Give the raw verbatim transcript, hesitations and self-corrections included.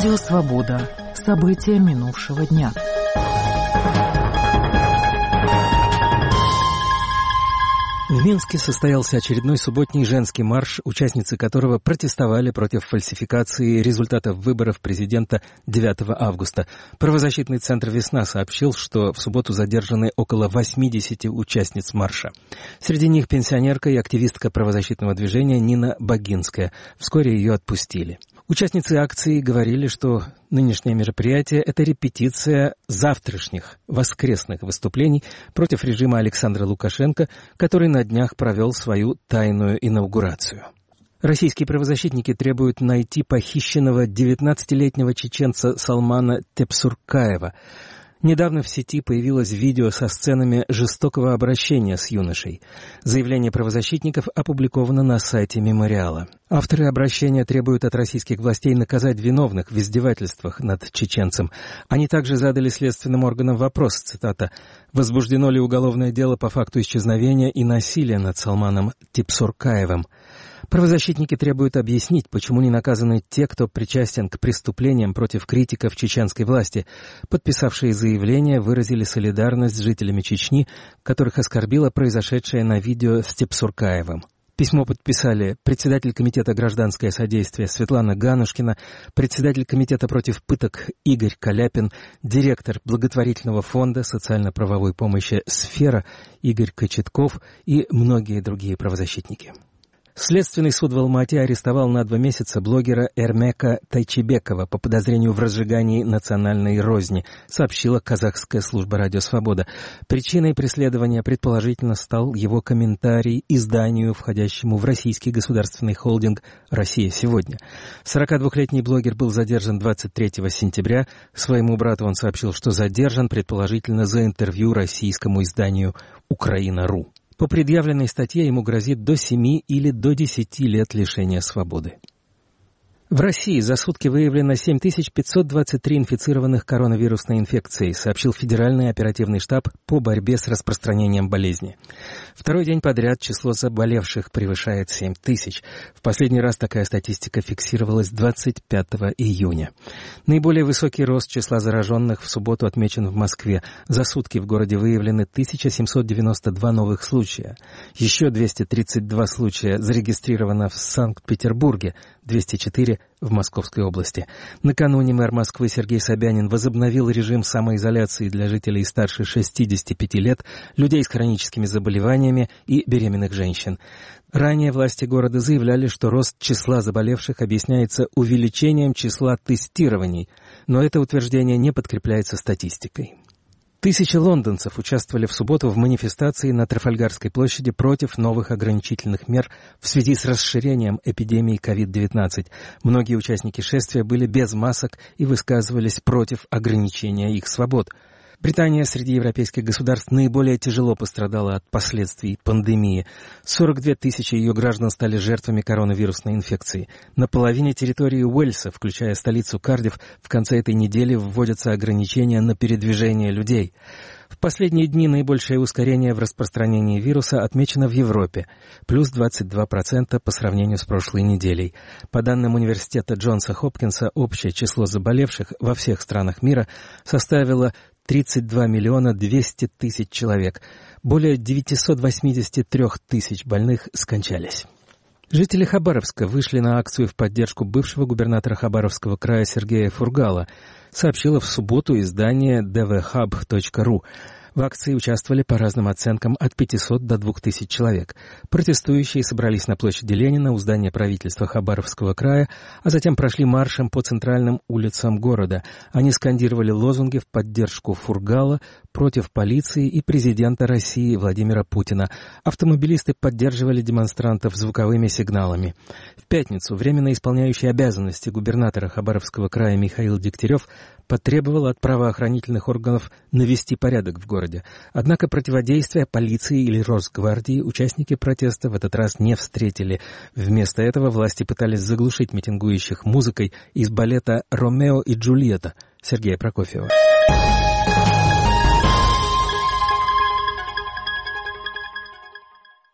Радио «Свобода». События минувшего дня. В Минске состоялся очередной субботний женский марш, участницы которого протестовали против фальсификации результатов выборов президента девятого августа. Правозащитный центр «Весна» сообщил, что в субботу задержаны около восьмидесяти участниц марша. Среди них пенсионерка и активистка правозащитного движения Нина Богинская. Вскоре ее отпустили. Участницы акции говорили, что нынешнее мероприятие – это репетиция завтрашних воскресных выступлений против режима Александра Лукашенко, который на днях провел свою тайную инаугурацию. Российские правозащитники требуют найти похищенного девятнадцатилетнего чеченца Салмана Тепсуркаева. Недавно в сети появилось видео со сценами жестокого обращения с юношей. Заявление правозащитников опубликовано на сайте «Мемориала». Авторы обращения требуют от российских властей наказать виновных в издевательствах над чеченцем. Они также задали следственным органам вопрос, цитата, «Возбуждено ли уголовное дело по факту исчезновения и насилия над Салманом Тепсуркаевым?» Правозащитники требуют объяснить, почему не наказаны те, кто причастен к преступлениям против критиков чеченской власти. Подписавшие заявление выразили солидарность с жителями Чечни, которых оскорбило произошедшее на видео с Тепсуркаевым. Письмо подписали председатель комитета «Гражданское содействие» Светлана Ганушкина, председатель комитета против пыток Игорь Каляпин, директор благотворительного фонда социально-правовой помощи «Сфера» Игорь Кочетков и многие другие правозащитники. Следственный суд в Алма-Ате арестовал на два месяца блогера Эрмека Тайчебекова по подозрению в разжигании национальной розни, сообщила казахская служба «Радио Свобода». Причиной преследования предположительно стал его комментарий изданию, входящему в российский государственный холдинг «Россия сегодня». сорокадвухлетний блогер был задержан двадцать третьего сентября. Своему брату он сообщил, что задержан предположительно за интервью российскому изданию «Украина.ру». По предъявленной статье ему грозит до семи или до десяти лет лишения свободы. В России за сутки выявлено семь тысяч пятьсот двадцать три инфицированных коронавирусной инфекцией, сообщил Федеральный оперативный штаб по борьбе с распространением болезни. Второй день подряд число заболевших превышает семь тысяч. В последний раз такая статистика фиксировалась двадцать пятого июня. Наиболее высокий рост числа зараженных в субботу отмечен в Москве. За сутки в городе выявлены тысяча семьсот девяносто два новых случая. Еще двести тридцать два случая зарегистрировано в Санкт-Петербурге, двести четыре в Московской области. Накануне мэр Москвы Сергей Собянин возобновил режим самоизоляции для жителей старше шестидесяти пяти лет, людей с хроническими заболеваниями и беременных женщин. Ранее власти города заявляли, что рост числа заболевших объясняется увеличением числа тестирований, но это утверждение не подкрепляется статистикой. Тысячи лондонцев участвовали в субботу в манифестации на Трафальгарской площади против новых ограничительных мер в связи с расширением эпидемии ковид девятнадцать. Многие участники шествия были без масок и высказывались против ограничения их свобод. Британия среди европейских государств наиболее тяжело пострадала от последствий пандемии. сорок две тысячи ее граждан стали жертвами коронавирусной инфекции. На половине территории Уэльса, включая столицу Кардифф, в конце этой недели вводятся ограничения на передвижение людей. В последние дни наибольшее ускорение в распространении вируса отмечено в Европе, плюс двадцать два процента по сравнению с прошлой неделей. По данным университета Джонса Хопкинса, общее число заболевших во всех странах мира составило тридцать два миллиона двести тысяч человек. Более девятьсот восемьдесят три тысяч больных скончались. Жители Хабаровска вышли на акцию в поддержку бывшего губернатора Хабаровского края Сергея Фургала, сообщило в субботу издание ди ви хаб точка ру. В акции участвовали по разным оценкам от пятисот до двух тысяч человек. Протестующие собрались на площади Ленина у здания правительства Хабаровского края, а затем прошли маршем по центральным улицам города. Они скандировали лозунги в поддержку Фургала, против полиции и президента России Владимира Путина. Автомобилисты поддерживали демонстрантов звуковыми сигналами. В пятницу временно исполняющий обязанности губернатора Хабаровского края Михаил Дегтярев потребовал от правоохранительных органов навести порядок в городе. Однако противодействия полиции или Росгвардии участники протеста в этот раз не встретили. Вместо этого власти пытались заглушить митингующих музыкой из балета «Ромео и Джульетта» Сергея Прокофьева.